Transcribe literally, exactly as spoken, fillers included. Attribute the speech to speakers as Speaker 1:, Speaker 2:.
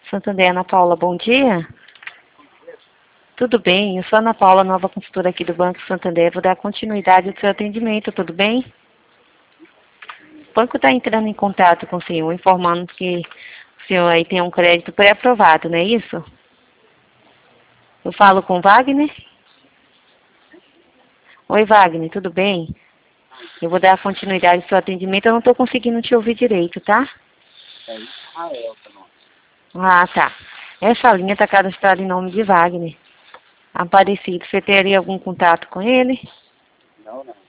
Speaker 1: Santander, Ana Paula, bom dia. Tudo bem, eu sou a Ana Paula, nova consultora aqui do Banco Santander. Vou dar continuidade ao seu atendimento, tudo bem? O banco está entrando em contato com o senhor, informando que o senhor aí tem um crédito pré-aprovado, não é isso? Eu falo com o Wagner? Oi, Wagner, tudo bem? Eu vou dar continuidade ao seu atendimento, eu não estou conseguindo te ouvir direito, tá?
Speaker 2: É Israel, tá bom.
Speaker 1: Ah, tá. Essa linha está cadastrada em nome de Wagner. Aparecido, você teria algum contato com ele?
Speaker 2: Não, não.